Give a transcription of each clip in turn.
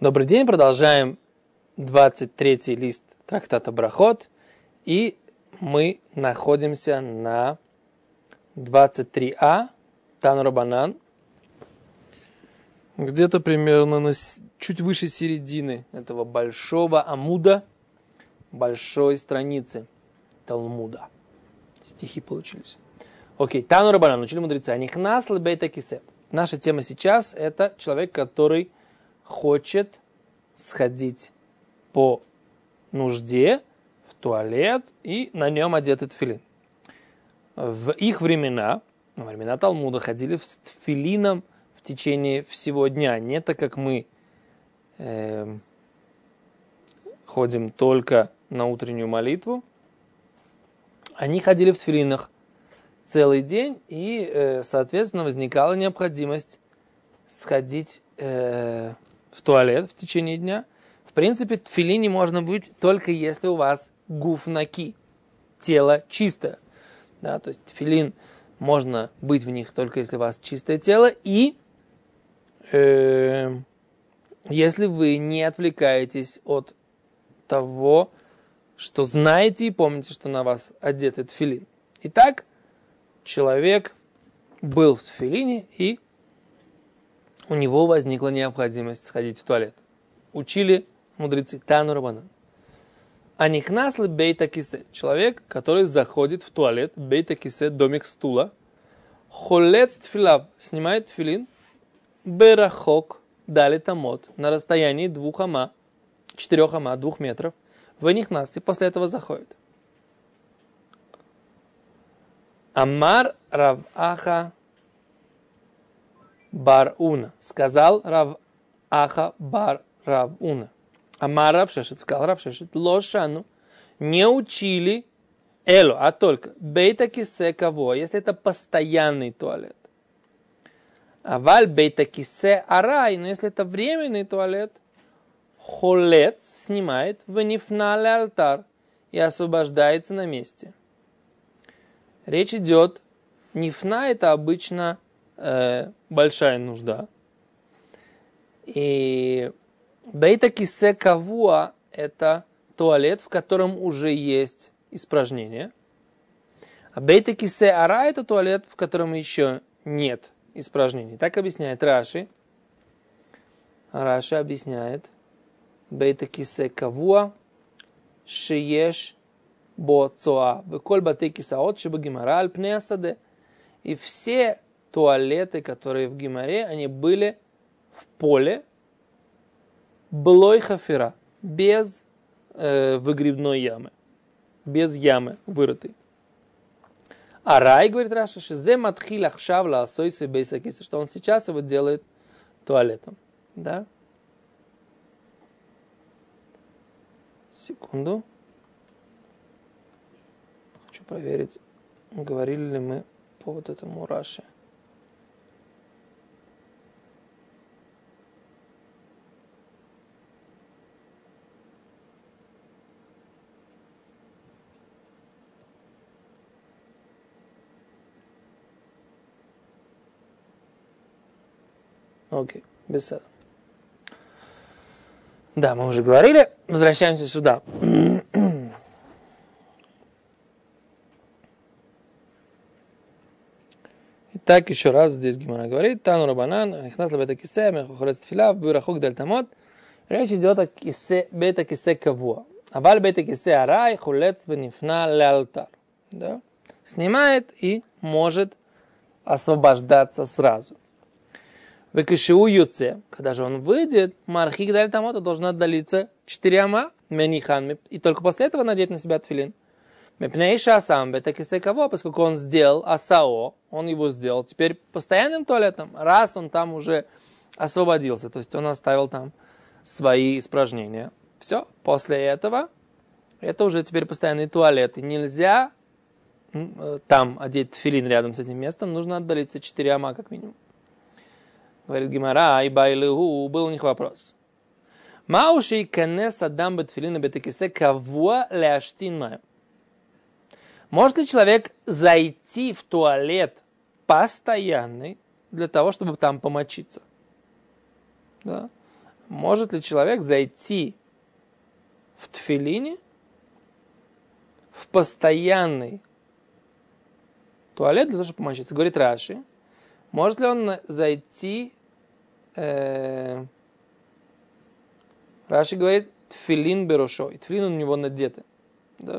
Добрый день, продолжаем 23-й лист трактата Брахот, и мы находимся на 23а, Тану Рабанан, где-то примерно чуть выше середины этого большого амуда, большой страницы Талмуда. Стихи получились. Окей, Тану Рабанан, учили мудрецы. Анихнас лебейта кисе. Наша тема сейчас – это человек, который хочет сходить по нужде в туалет и на нем одетый тфилин. В их времена, во времена Талмуда, ходили с тфилином в течение всего дня. Не так, как мы ходим только на утреннюю молитву. Они ходили в тфилинах целый день, и, соответственно, возникала необходимость сходить в туалет в течение дня. В принципе, в тфилине можно быть только если у вас гуф наки, тело чистое. Да, то есть тфилин можно быть в них только если у вас чистое тело, и если вы не отвлекаетесь от того, что знаете и помните, что на вас одет тфилин. Итак, человек был в тфилине, и у него возникла необходимость сходить в туалет. Учили мудрецы Тану Рабанан. Анихнас ли бейта кисе. Человек, который заходит в туалет, бейта кисе, домик стула, холец тфилав, снимает тфилин, берахок, дали тамот, на расстоянии 4 ама, 2 метров, ванихнас, и после этого заходит. Амар Рав Аха бар Уна. Сказал Рав Аха бар Рав Уна. Амар Рав Шешет. Сказал Рав Шешет. Лошану. Не учили эло, а только бейта кисе кого, если это постоянный туалет. Аваль бейта кисе арай, но если это временный туалет, холец снимает венифнале алтар и освобождается на месте. Речь идет, нифна это обычно большая нужда. И бейта кисе кавуа это туалет, в котором уже есть испражнение. А бейта кисе ара это туалет, в котором еще нет испражнений. Так объясняет Раши. Раши объясняет бейта кисе кавуа шееш бо цоа веколь батей кисаот шеба гемара аль пней асаде. И все туалеты, которые в Гемаре, они были в поле блой хафира, без выгребной ямы, без ямы вырытой. А рай, говорит Раша, шизе матхил ахшав ла асойсе бейса киса, что он сейчас его делает туалетом. Да? Секунду. Хочу проверить, говорили ли мы по вот этому Раши. Окей, беседа. Да, мы уже говорили. Возвращаемся сюда. Итак, еще раз здесь Гемара говорит. Тану Рабанан, анихнас лебейта кисе, мехохорец тфилав, бирахок даль тамот. Речь идет о кисе, бейта кисе кавуа. Аваль бейта кисе арай, хулец венифна ле алтар. Да? Снимает и может освобождаться сразу. Векешиу юце, когда же он выйдет, мархик даль тамот, должен отдалиться 4 ама, мениханми, и только после этого надеть на себя тфилин. Мепнейша асам бейта кисе кавуа, поскольку он сделал асао, он его сделал теперь постоянным туалетом, раз он там уже освободился, то есть он оставил там свои испражнения. Все, после этого, это уже теперь постоянный туалет, и нельзя там одеть тфилин рядом с этим местом, нужно отдалиться 4 ама как минимум. Говорит Гемара, и байлыгу, был у них вопрос. Мауши канес адам бетфилина бетекисе кавуа ляштин маю. Может ли человек зайти в туалет постоянный для того, чтобы там помочиться? Да? может ли человек зайти в тфилине в постоянный туалет для того, чтобы помочиться? Говорит Раши, может ли он зайти... Раши говорит, тфилин берушо, и тфилин у него надеты. Да?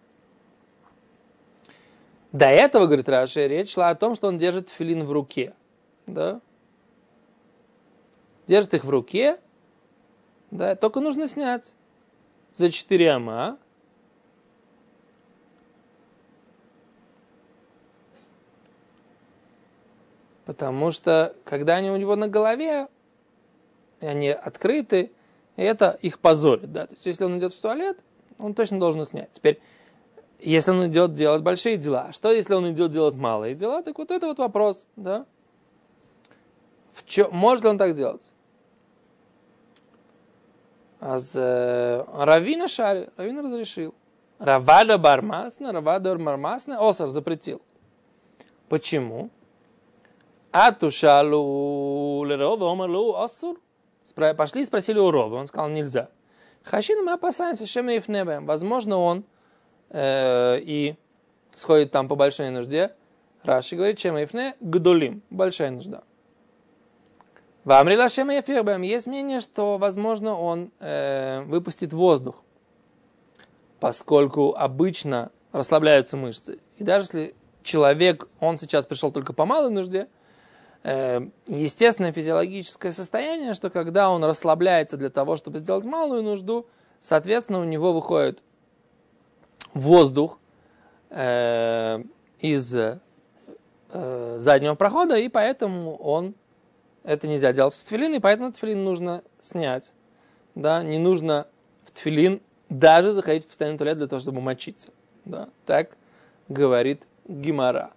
До этого, говорит Раши, речь шла о том, что он держит тфилин в руке. Да? Держит их в руке, да, только нужно снять за 4 ама. Потому что, когда они у него на голове, и они открыты, это их позорит. Да? То есть, если он идет в туалет, он точно должен их снять. Теперь, если он идет делать большие дела, что если он идет делать малые дела, так вот это вот вопрос. Да? Может ли он так делать? Равина шари, Равина разрешил. Равада бармасна, Осар запретил. Почему? Атушалу лерова, омарлу осур. Пошли и спросили у Рова, он сказал, нельзя. Хашин, мы опасаемся, шема ифнебем. Возможно, он и сходит там по большой нужде. Раши говорит, шема ифне гдулим, большая нужда. В Амрила шема ефирбем есть мнение, что, возможно, он выпустит воздух, поскольку обычно расслабляются мышцы. И даже если человек, он сейчас пришел только по малой нужде, естественное физиологическое состояние, что когда он расслабляется для того, чтобы сделать малую нужду, соответственно, у него выходит воздух из заднего прохода, и поэтому это нельзя делать в тфилин, и поэтому тфилин нужно снять. Да? Не нужно в тфилин даже заходить в постоянный туалет для того, чтобы мочиться. Да? Так говорит Гемара.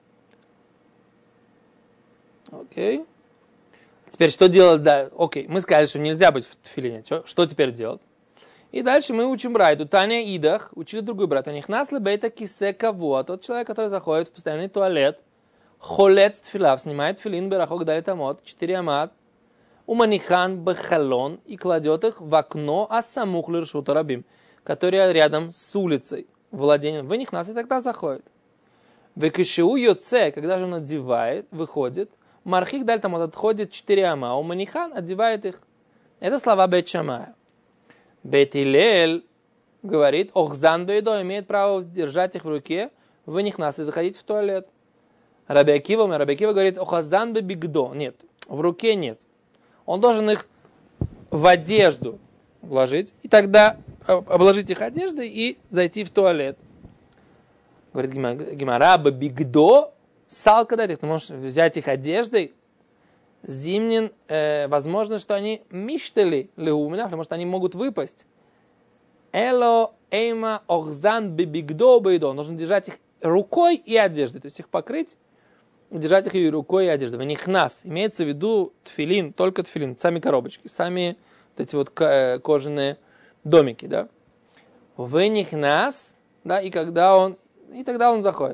Окей. Теперь что делать? Да, окей, мы сказали, что нельзя быть в тфилине. Что теперь делать? И дальше мы учим брайту. Таня Идах, учили другой брат. У них насли бейта кисе кого. Тот человек, который заходит в постоянный туалет, холец тфилав, снимает тфилин, берахок далит амот, 4 амат, уманихан бахалон, и кладет их в окно асамух лиршута рабим, который рядом с улицей, владением. В них нас и тогда заходит. Векишиу йоце, когда же он одевает, выходит, мархик даль там отходит 4 ама, а уманихан одевает их. Это слова Бейт Шамая. Бейт Илель говорит, охзан бейдо имеет право держать их в руке, в них нас и заходить в туалет. Раби Акива говорит, охазан бигдо. Нет, в руке нет. Он должен их в одежду вложить, и тогда обложить их одеждой и зайти в туалет. Говорит Гемара, бигдо, салка дать их. Ты можешь взять их одеждой. Зимнин, возможно, что они миштели леумина, потому что они могут выпасть. Эло эйма охзан бигдо бейдо. Нужно держать их рукой и одеждой. То есть их покрыть, держать их и рукой и одеждой. В них нас. Имеется в виду тфилин, только тфилин. Сами коробочки, сами вот эти вот кожаные домики. Да? В них нас, да, и тогда он заходит.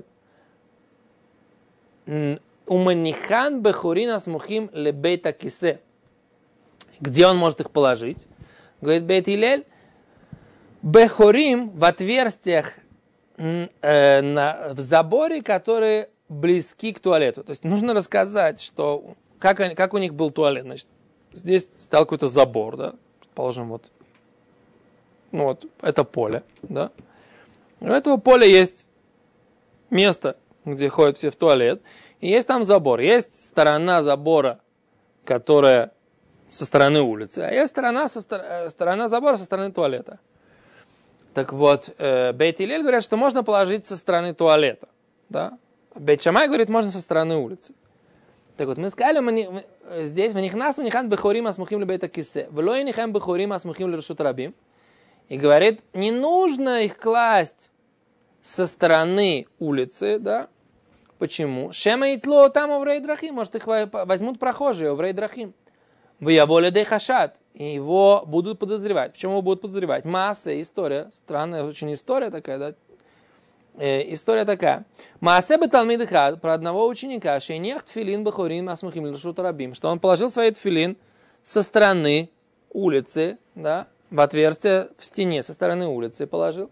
Уманихан бехурина смухим лебейта кисе. Где он может их положить? Говорит Бейт Илель, бехурим в отверстиях в заборе, которые близки к туалету. То есть нужно рассказать, что как у них был туалет. Значит, здесь стоял какой-то забор, да? Предположим, вот это поле, да? У этого поля есть место, где ходят все в туалет, и есть там забор. Есть сторона забора, которая со стороны улицы, а есть сторона забора со стороны туалета. Так вот, Бейт Илель говорят, что можно положить со стороны туалета. Да? Бейт Шамай говорит, можно со стороны улицы. Так вот, мы сказали, здесь, в них нас, в них ан бехорим асмухим лебейта кисе, в лой них ан бехорим асмухим лершут рабим. И говорит, не нужно их класть со стороны улицы, да? Почему? Шема итло там оврей драхим, может их возьмут прохожие оврей драхим. В яволе дей хашат, и его будут подозревать. В чем его будут подозревать? Масса, история, странная очень история такая, да? История такая. Маасе беталмид хад, про одного ученика, шейнех тфилин бахурин асмухим лершут рабим, что он положил свой тфилин со стороны улицы, да, в отверстие в стене со стороны улицы положил.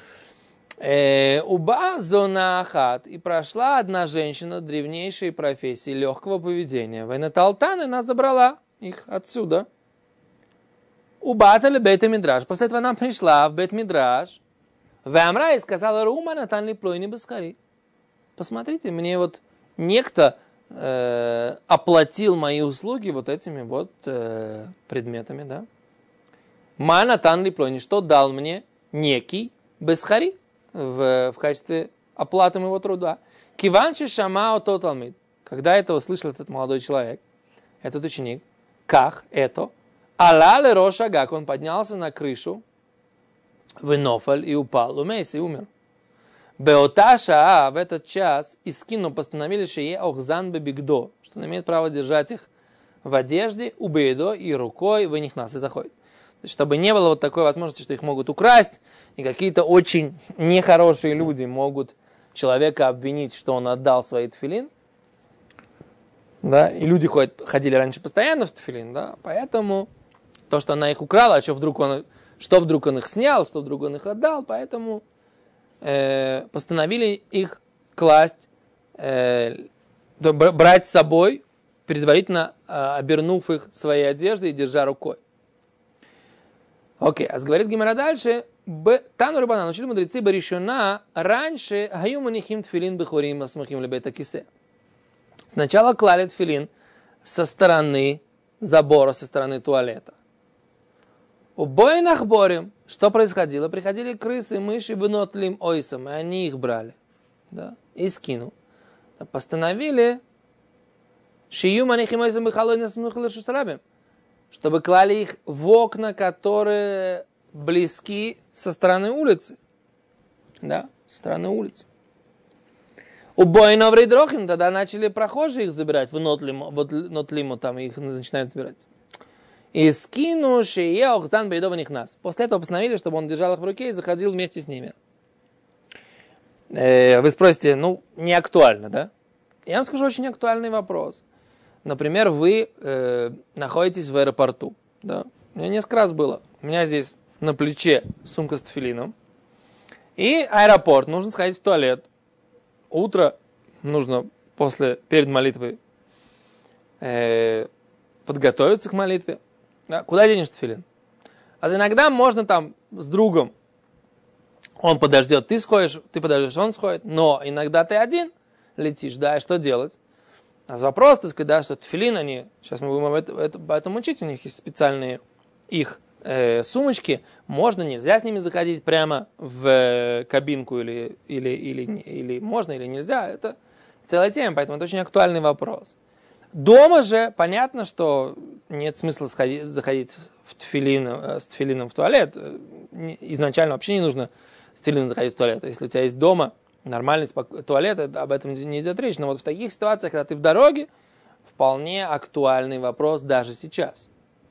Уба зона ахат. И прошла одна женщина древнейшей профессии, легкого поведения. Вайнаталтан, она забрала их отсюда. Убатали бейт-мидраш. После этого она пришла в бейт-мидраш. Вамра и сказала: Рума натан ли плойни баскари. Посмотрите, мне вот некто оплатил мои услуги вот этими вот предметами, да. Ма натан ли плойни. Что дал мне некий баскари в качестве оплаты моего труда. Киванчи шамао тоталмид. Когда это услышал этот молодой человек, этот ученик, как это? Алале рошагак, он поднялся на крышу, венофаль и упал, умейся и умер. Беоташа, в этот час, Искину постановили шее охзан бебигдо, что он имеет право держать их в одежде, убейдо и рукой в них нас и заходит. Чтобы не было вот такой возможности, что их могут украсть, и какие-то очень нехорошие люди могут человека обвинить, что он отдал свои тфилин. Да? И люди ходили раньше постоянно в тфилин, да? Поэтому то, что она их украла, а что вдруг он их снял, что вдруг он их отдал, поэтому постановили их класть, брать с собой, предварительно обернув их своей одеждой и держа рукой. Окей, а говорит Гемара дальше. Тану Рабанан, учили мудрецы Баришона, раньше хаюманихим тфилин бихурим асмахим лебета кисе. Сначала клали тфилин со стороны забора, со стороны туалета. У бойнах борем, что происходило? Приходили крысы, мыши, вынотлим ойсом, и они их брали. Да? И скину. Постановили шиюманихим ойсом бихалойна смухлы шусрабим, чтобы клали их в окна, которые близки со стороны улицы. Да, со стороны улицы. У бойнов рейдрохим тогда начали прохожие их забирать, в нотлиму там их начинают забирать. И скину шие охзан бейдова них нас. После этого постановили, чтобы он держал их в руке и заходил вместе с ними. Вы спросите, не актуально, да? Я вам скажу очень актуальный вопрос. Например, вы находитесь в аэропорту. Да? У меня несколько раз было. У меня здесь на плече сумка с тфилином. И аэропорт. Нужно сходить в туалет. Утро нужно перед молитвой подготовиться к молитве. Да? Куда денешь тфилин? А иногда можно там с другом. Он подождет, ты сходишь, ты подождешь, он сходит. Но иногда ты один летишь, да, и что делать? А вопрос, так сказать, да, что тфилин, они, сейчас мы будем об этом учить, у них есть специальные их сумочки, можно, нельзя с ними заходить прямо в кабинку или можно, или нельзя, это целая тема, поэтому это очень актуальный вопрос. Дома же понятно, что нет смысла заходить с тфилином в туалет, изначально вообще не нужно с тфилином заходить в туалет, если у тебя есть дома нормальный туалет, об этом не идет речь. Но вот в таких ситуациях, когда ты в дороге, вполне актуальный вопрос даже сейчас.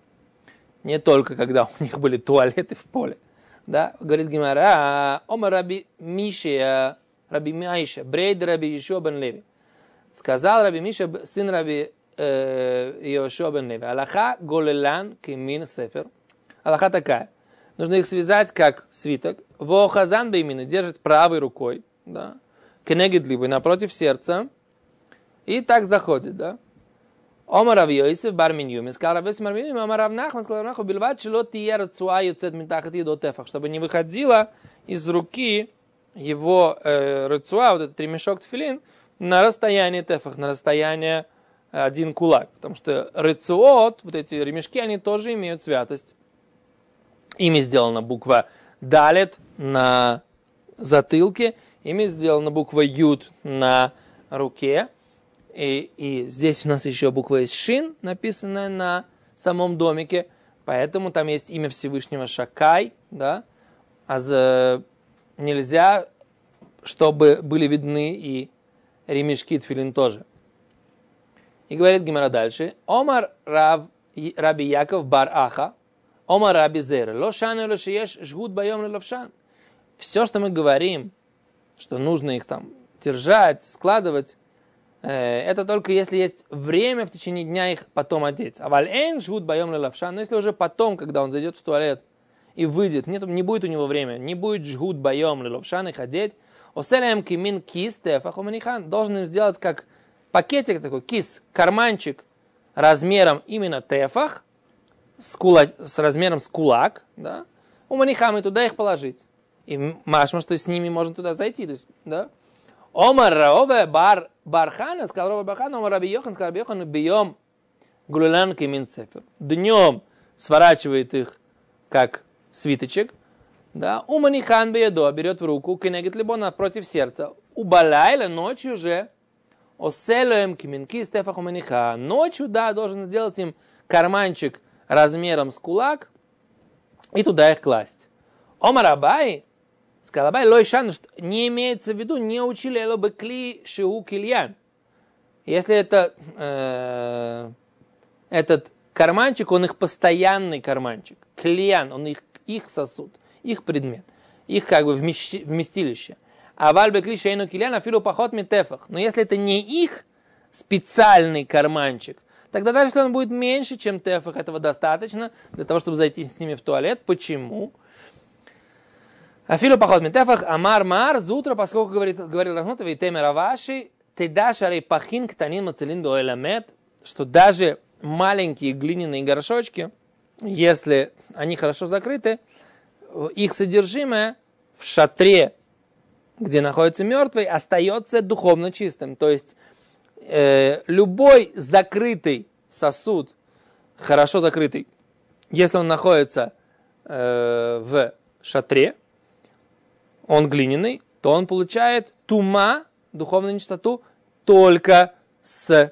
Не только когда у них были туалеты в поле. Да? Говорит Гемара, Ома Раби Миша, Брейд Раби Йошуа бен Леви. Сказал Раби Миша, сын Раби Йошуа бен Леви. Алаха голелан кемин сефер. Алаха такая. Нужно их связать как свиток. Вохазан беймину держит правой рукой. Да, кенегид либо напротив сердца, и так заходит, да. Омар Рав Йосеф бар Миньюм, сказал Рав Йосеф бар Миньюм, Омар Рав Нахман, сказал Рав Нахман, бильват шело тие рацуа юцет митахат йедо тефах, чтобы не выходила из руки его рацуа, вот этот ремешок тфилин, на расстояние тефах, на расстояние один кулак, потому что рацуот, вот эти ремешки, они тоже имеют святость. Ими сделана буква далет на затылке, ими сделана буква Юд на руке. И здесь у нас еще буква есть Шин, написанная на самом домике. Поэтому там есть имя Всевышнего Шакай. Да? Нельзя, чтобы были видны и ремешки тфилин тоже. И говорит Гемара дальше. Омар Раби Яков бар Аха. Омар Раби Зер. Лошану лошиеш жгут байом леловшан. Все, что мы говорим, что нужно их там держать, складывать, Это только если есть время в течение дня их потом одеть. А валь-эйн жгут боем лавша. Но если уже потом, когда он зайдет в туалет и выйдет, не будет у него времени, не будет жгут боем лавша их одеть, оселям кимин кис тефах уманихан, должен им сделать как пакетик такой, кис, карманчик размером именно тефах, с размером с кулак, да, уманихам и туда их положить. И машма, что с ними можно туда зайти, то есть, да. Омар Раове Бархана, сказал Раове Бархана, Омар Раби Йохан, сказал Раби Йохан, бьем гулюлан кимин сефер. Днем сворачивает их, как свиточек, да, уманихан беедо, берет в руку, кенегет либона против сердца, убалайла ночью же, оселуем киминки стефах уманихан. Ночью, да, должен сделать им карманчик размером с кулак и туда их класть. Омар Абай, сказал Абай, лойшан, не имеется в виду, не учили элобы кли шиу кильян. Если это этот карманчик, он их постоянный карманчик. Кильян, он их сосуд, их предмет, их как бы вместилище. А вальбе кли шейну кильян, афилу поход митефах. Но если это не их специальный карманчик, тогда даже если он будет меньше, чем тефах, этого достаточно для того, чтобы зайти с ними в туалет. Почему? Афилу поход митефах, амар мар, зутро, поскольку говорил Рахнутов и Темер Аваши, ты дашь арей пахин ктанин мацелин до эламет, что даже маленькие глиняные горшочки, если они хорошо закрыты, их содержимое в шатре, где находится мертвый, остается духовно чистым. То есть любой закрытый сосуд, хорошо закрытый, если он находится в шатре, он глиняный, то он получает тума, духовную нечистоту, только с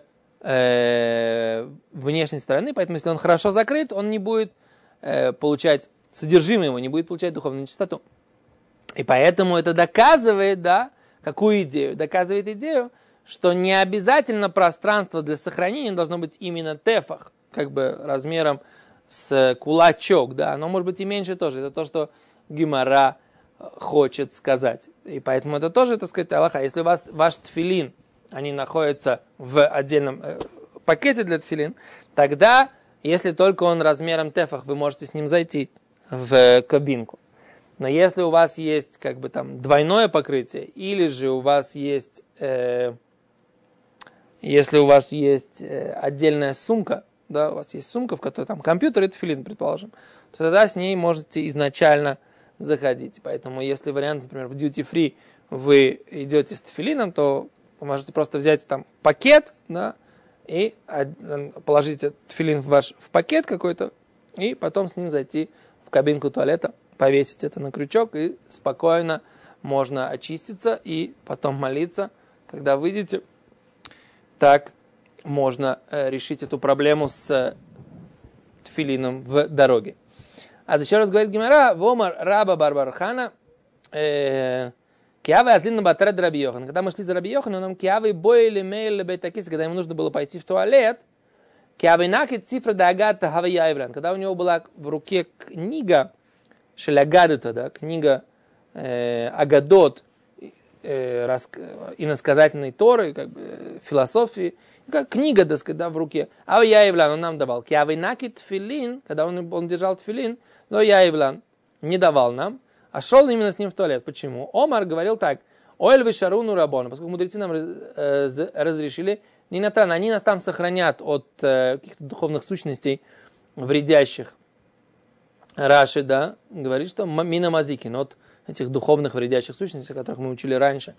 внешней стороны. Поэтому, если он хорошо закрыт, он не будет получать, содержимое его не будет получать духовную нечистоту. И поэтому это доказывает, да, какую идею? Доказывает идею, что не обязательно пространство для сохранения должно быть именно тефах, как бы размером с кулачок, да, оно может быть и меньше тоже. Это то, что Гемара хочет сказать. И поэтому это тоже, так сказать, алаха. Если у вас ваш тфилин, они находятся в отдельном пакете для тфилин, тогда, если только он размером тефах, вы можете с ним зайти в кабинку. Но если у вас есть как бы там двойное покрытие, или же у вас есть, если у вас есть отдельная сумка, да, у вас есть сумка, в которой там компьютер и тфилин, предположим, то тогда с ней можете изначально заходить. Поэтому если вариант, например, в duty free вы идете с тфилином, то вы можете просто взять там пакет, да, и положить тфилин в пакет какой-то, и потом с ним зайти в кабинку туалета, повесить это на крючок, и спокойно можно очиститься и потом молиться, когда выйдете. Так можно решить эту проблему с тфилином в дороге. А еще раз говорит Гемара, вомар раба барбархана, киавы азлин батред Раби Йохан. Когда мы шли за Раби Йоханом, нам киавы бойли мейл бейтакис, когда ему нужно было пойти в туалет, киавы накид цифра дагата хаваяевран, когда у него была в руке книга шелягадата, да, книга Агадот, иносказательной Торы, как бы, философии, как книга, так сказать, да, в руке. А Яевлан он нам давал. Киавы накид тфилин, когда он держал тфилин, но Яевлан не давал нам, а шел именно с ним в туалет. Почему? Омар говорил так: Оэль вишаруну рабона, поскольку мудрецы нам разрешили, не натран, они нас там сохранят от каких-то духовных сущностей, вредящих. Раши, да, говорит, что минамазикин, от этих духовных вредящих сущностей, которых мы учили раньше.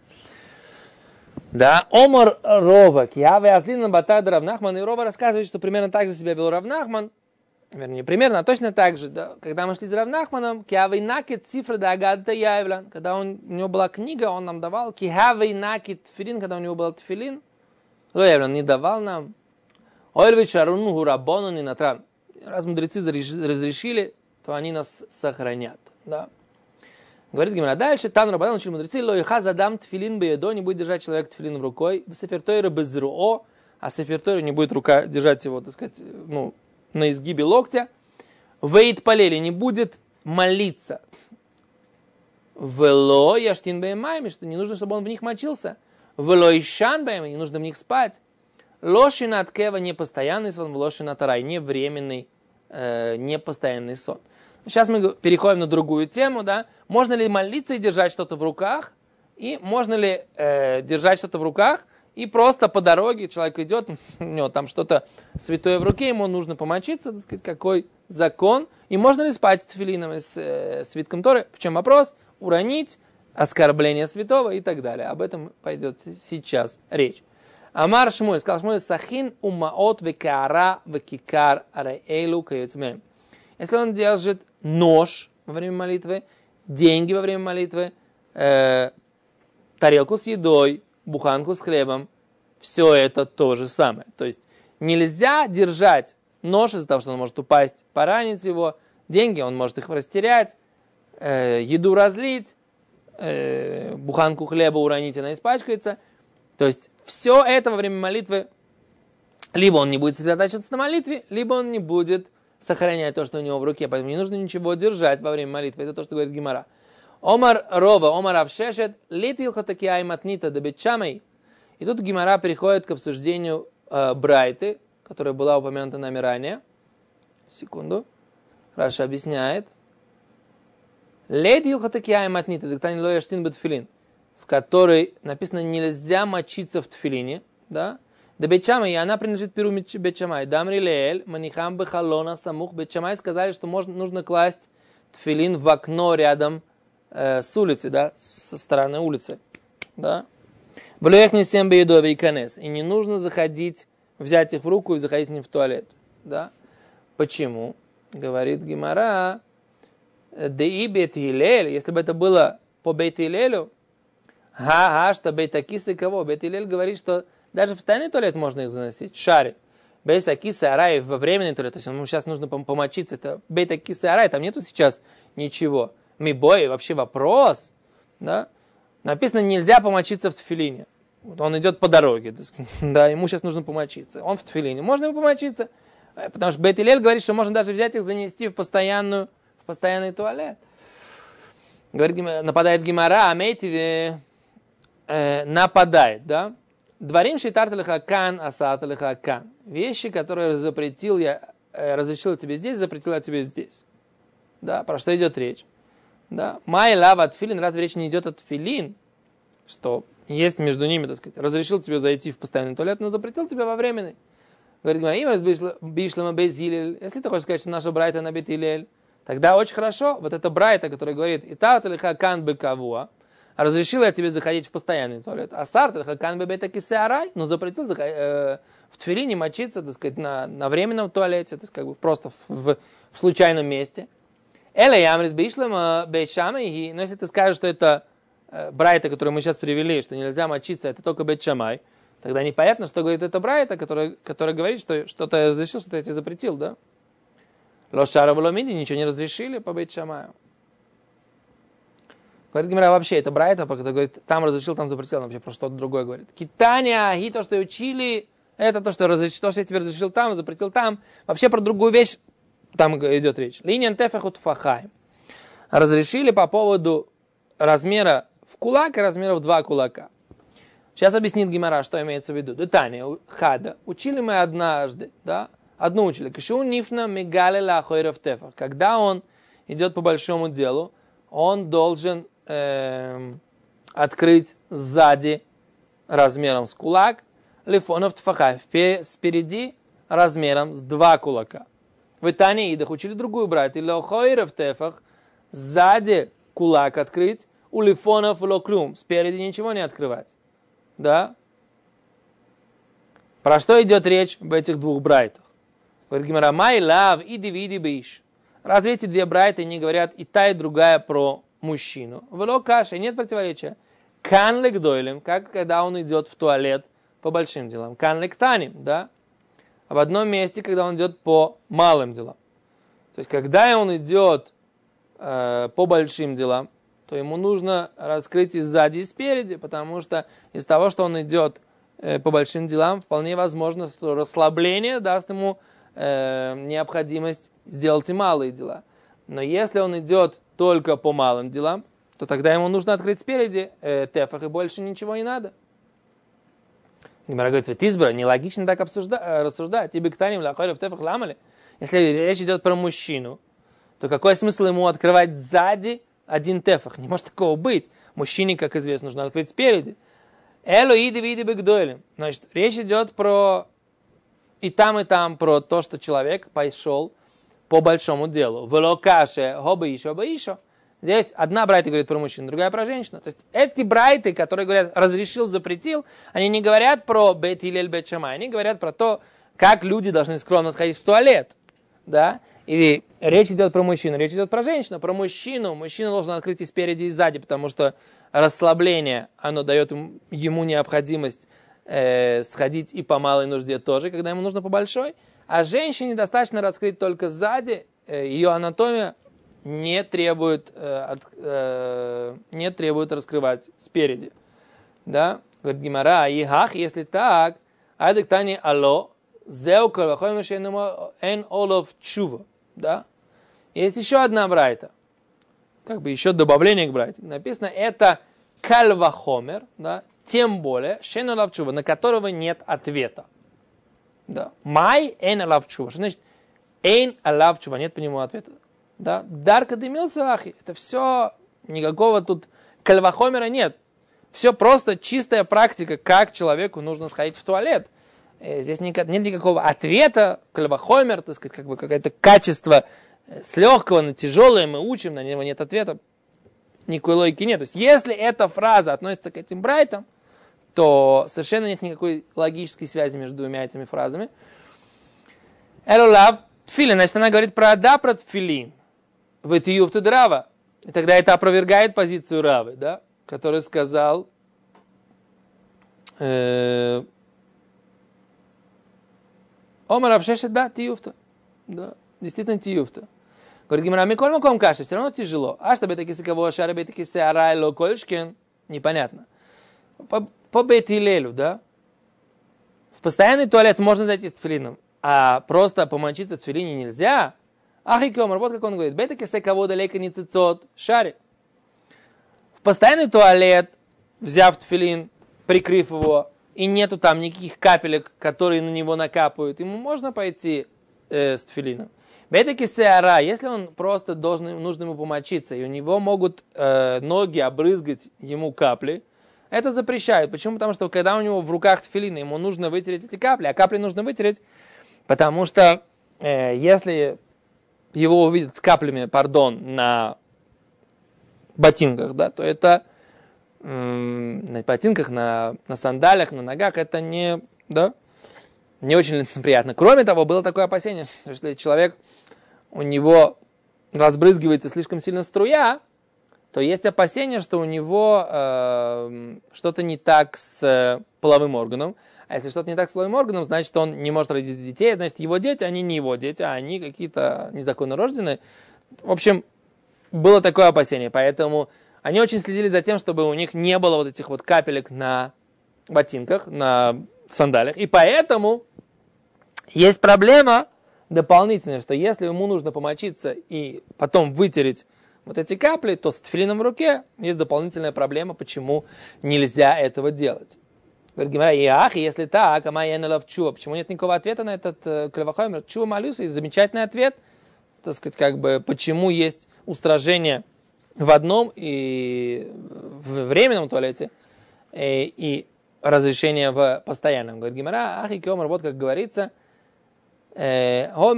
Да, Омар Рова, Киаве Азлина Батад Рав Нахман, и Рова рассказывает, что примерно так же себя вел Рав Нахман, вернее, не примерно, а точно так же, да, когда мы шли за Рав Нахманом, Киаве Накет цифра да Агадта Яевлан, когда у него была книга, он нам давал, Киаве Накет тфилин, когда у него был тфилин, Яевлан не давал нам, Ойрвич Аруну Гурабону не натран, раз мудрецы разрешили, то они нас сохранят, да. Говорит Гемара дальше, Тан Рабанан учили мудрецы, лоиха задам тфилин беедо, не будет держать человек тфилин рукой, в сефертойре безруо, а сефертойре не будет рука держать его, так сказать, ну, на изгибе локтя, вейт полели, не будет молиться, вело яштин беймайми, что не нужно, чтобы он в них мочился, Влойшан бэм, не нужно в них спать. Лошина от кева не постоянный сон, лошина от рай, не временный, не постоянный сон. Сейчас мы переходим на другую тему, да. Можно ли молиться и держать что-то в руках? И можно ли держать что-то в руках и просто по дороге человек идет, у него там что-то святое в руке, ему нужно помочиться, так сказать, какой закон. И можно ли спать с тфилином и с свитком Торы? В чем вопрос? Уронить, оскорбление святого и так далее. Об этом пойдет сейчас речь. Амар Шмуэль, сказал Шмуэль, сахин умаот векаара векикар ареэлу каюцмем. Если он держит нож во время молитвы, деньги во время молитвы, тарелку с едой, буханку с хлебом, все это то же самое. То есть нельзя держать нож из-за того, что он может упасть, поранить его, деньги, он может их растерять, еду разлить, буханку хлеба уронить, она испачкается. То есть все это во время молитвы, либо он не будет сосредотачиваться на молитве, либо он не будет сохранять то, что у него в руке. Поэтому не нужно ничего держать во время молитвы. Это то, что говорит Гемара. Омар Рова, Омар Авшешет, летилха такия матнита да бетчамай. И тут Гемара переходит к обсуждению Брайты, которая была упомянута нами ранее. Секунду. Раша объясняет. Летилха такия матнита, дактани лоя штин бетфилин, в которой написано нельзя мочиться в тфилине, да? Да бетчамай, и она принадлежит перу бетчамай. Дамри леэль, манихам бехалона самух. Бетчамай сказали, что нужно класть тфилин в окно рядом с улицы, да, со стороны улицы, да. Влех не всем беедови и канес. И не нужно заходить, взять их в руку и заходить с ним в туалет, да. Почему? Говорит Гемара, да и бет Хилель, если бы это было по бет Хилелю, что бет Акиса кого? Бет Хилель говорит, что даже в постоянный туалет можно их заносить, шари. Бет Акиса арай во временный туалет, то есть ему сейчас нужно помочиться, это бет Акиса арай, там нету сейчас ничего. Мибой, вообще вопрос, да? Написано, нельзя помочиться в тфилине. Вот он идет по дороге, да, ему сейчас нужно помочиться. Он в тфилине, можно ему помочиться, потому что Бет Хилель говорит, что можно даже взять их, занести в постоянный туалет. Говорит, нападает Гемара, Амейтиве нападает, да? Дворим шейтарт леха кан, асаат леха кан. Вещи, которые разрешил я тебе здесь, запретил я тебе здесь. Да, про что идет речь? Да. Май лава от филин, разве речь не идет от филин, что есть между ними, так сказать, разрешил тебе зайти в постоянный туалет, но запретил тебя во временный. Говорит, если ты хочешь сказать, что наша брайта на бет Хилель, тогда очень хорошо, вот эта брайта, которая говорит, и тарталиха кан бекавуа, разрешил я тебе заходить в постоянный туалет, а сарталиха кан бебета кисеарай, но запретил в тфилине мочиться, так сказать, на временном туалете, то есть как бы просто в случайном месте. Но если ты скажешь, что это брайта, которую мы сейчас привели, что нельзя мочиться, это только бет шамай, тогда непонятно, что говорит эта брайта, которая говорит, что что-то я разрешил, что-то я тебе запретил, да? Лошара воломиди, ничего не разрешили по бет шамаю. Говорит Гемара, вообще, это брайта, который говорит, там разрешил, там запретил, он вообще про что-то другое говорит. Китания, и то, что учили, это то, что я тебе разрешил там, запретил там, вообще про другую вещь, там идет речь. Линиан тефахут фахаем. Разрешили по поводу размера в кулак и размера в 2 кулака. Сейчас объяснит Гемара, что имеется в виду. Детание, хада. Учили мы однажды, да? Одну учили. Кишу нифна мегале лахойров тефах. Когда он идет по большому делу, он должен открыть сзади размером с кулак, лифонов тфахай, спереди размером с 2 кулака. В Итанеидах учили другую брать. Или охойров тефах, сзади кулак открыть, у лифонов локлюм, спереди ничего не открывать. Да? Про что идет речь в этих 2 брайтах? Говорит Гемара, май лав, иди види биш. Разве эти 2 брайты не говорят и та, и другая про мужчину? Вело каши, нет противоречия. Кан легдойлем, как когда он идет в туалет по большим делам. Кан лектаним, да? А в одном месте, когда он идет по малым делам. То есть, когда он идет по большим делам, то ему нужно раскрыть и сзади, и спереди, потому что из того, что он идет по большим делам, вполне возможно, что расслабление даст ему необходимость сделать и малые дела. Но если он идет только по малым делам, то тогда ему нужно открыть спереди тефах, и больше ничего не надо. Гемара говорит, ведь избра, нелогично так рассуждать. И бектаним лахойля в тефах ламали. Если речь идет про мужчину, то какой смысл ему открывать сзади один тефах? Не может такого быть. Мужчине, как известно, нужно открыть спереди. Эло иди види бегдойлем. Значит, речь идет про и там про то, что человек пошел по большому делу. Велокаше хоба-ишо. Здесь одна брайта говорит про мужчину, другая про женщину. То есть эти брайты, которые говорят разрешил, запретил, они не говорят про бет Хиллель, бет Шамай, они говорят про то, как люди должны скромно сходить в туалет. Да? И речь идет про мужчину, речь идет про женщину. Про мужчину должен открыть и спереди, и сзади, потому что расслабление, оно дает ему необходимость сходить и по малой нужде тоже, когда ему нужно по большой. А женщине достаточно раскрыть только сзади, ее анатомия не требует раскрывать спереди. Да? Говорит Гемара, ихах, если так, айдектани алло, зеу калвахоймер эн олов чува. Да? Есть еще одна брайта, как бы еще добавление к брайте. Написано, это кальвахомер, да? Тем более, шен олов чува, на которого нет ответа. Да. Май эн олов чува. Что значит эн олов чува? Нет по нему ответа. Да? Дарка дымился ахи. Это все, никакого тут кальвахомера нет. Все просто чистая практика, как человеку нужно сходить в туалет. Здесь нет никакого ответа, кальвахомер, так сказать, как бы какое-то качество с легкого на тяжелое мы учим, на него нет ответа. Никакой логики нет. То есть, если эта фраза относится к этим брайтам, то совершенно нет никакой логической связи между двумя этими фразами. Элулав тфилин, значит, она говорит про про тфилин. Вытиюв ты драва. И тогда это опровергает позицию Равы, да, который сказал, Омар Авшеша, да, тиюфта. Да, действительно тиюфта. Говорит, Гимара, миколь маком каши, все равно тяжело. А что бетаки кого шара бетаки арай ло кольшкин? Непонятно. По бет-Хиллелю, да? В постоянный туалет можно зайти с тфилином, а просто помочиться в тфилине нельзя. Ахикомар, вот как он говорит, бетаки кого далеко не цицот шари. В постоянный туалет, взяв тфилин, прикрыв его, и нету там никаких капелек, которые на него накапают, ему можно пойти с тфилином. Бетаки сеара, если он просто нужно ему помочиться, и у него могут ноги обрызгать ему капли, это запрещают. Почему? Потому что когда у него в руках тфилин, ему нужно вытереть эти капли, а капли нужно вытереть, потому что если его увидят с каплями, на ботинках, да, то это на ботинках, на сандалиях, на ногах, это не очень лицеприятно. Кроме того, было такое опасение, что если человек, у него разбрызгивается слишком сильно струя, то есть опасение, что у него что-то не так с половым органом. А если что-то не так с половым органом, значит, он не может родить детей, значит, его дети, они не его дети, а они какие-то незаконно рожденные. В общем, было такое опасение, поэтому они очень следили за тем, чтобы у них не было вот этих вот капелек на ботинках, на сандалиях. И поэтому есть проблема дополнительная, что если ему нужно помочиться и потом вытереть вот эти капли, то с тфилином в руке есть дополнительная проблема, почему нельзя этого делать. Говорит Гемара, если так, почему нет никакого ответа на этот кальвахомер? Чува малюса, есть замечательный ответ, так сказать, как бы, почему есть устражение в одном и в временном туалете, и разрешение в постоянном. Говорит Гемара, вот как говорится, это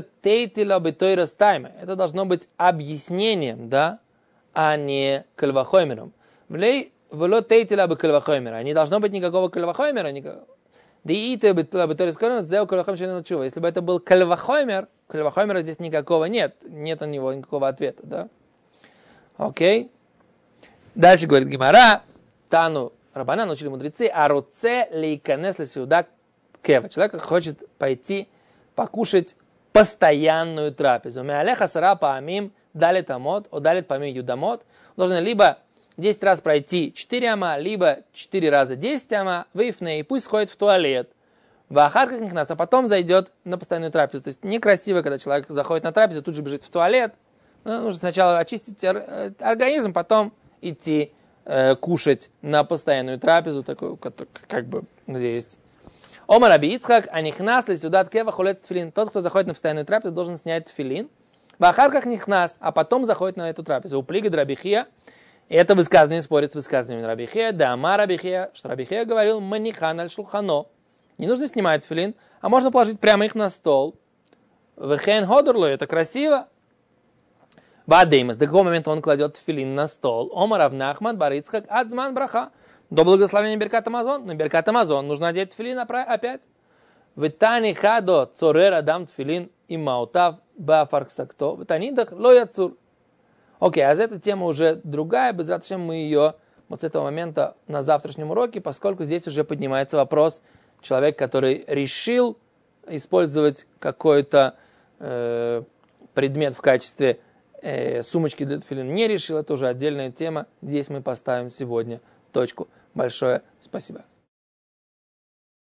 должно быть объяснением, да, а не кальвахомером. Не должно быть никакого кальвахомера. Если бы это был кальвахомер, кальвахомера здесь никакого нет у него никакого ответа, да? Окей. Дальше говорит Гемара, Тану Рабанан, учили мудрецы, аруце лейканес лесиуда кева. Человек хочет пойти покушать постоянную трапезу. Меалеха сара паамим далит амот, о далит паамим юдамот. Должен либо 10 раз пройти 4 ама, либо 4 раза 10 ама, выифне, и пусть сходит в туалет. В ахарках нихнас, а потом зайдет на постоянную трапезу. То есть некрасиво, когда человек заходит на трапезу, тут же бежит в туалет. Нужно сначала очистить организм, потом идти кушать на постоянную трапезу, такую, как бы, где есть. Омар Раби Ицхак, анихнас ли сюда ткева хулец тфилин. Тот, кто заходит на постоянную трапезу, должен снять тфилин. Вахарках нихнас, а потом заходит на эту трапезу. Уплигад Рабихия. И это высказывание спорит с высказыванием Рабихия. Да, ама Рабихия, что Рабихия говорил, манихан аль шулхано. Не нужно снимать тфилин, а можно положить прямо их на стол. Вехен ходорло, это красиво. Вадеймас, до какого момента он кладет тфилин на стол? Омар Авнахман, Барицхак, Адзман Браха. До благословения Беркат Амазон. На Беркат Амазон нужно одеть тфилин опять. Витани хадо цорер адам тфилин и маутав бафарксакто. Витанидах лояцур. Окей, а эта тема уже другая. Без зачем мы ее вот с этого момента на завтрашнем уроке, поскольку здесь уже поднимается вопрос. Человек, который решил использовать какой-то предмет в качестве сумочки для тфилин, не решил, это уже отдельная тема. Здесь мы поставим сегодня точку. Большое спасибо.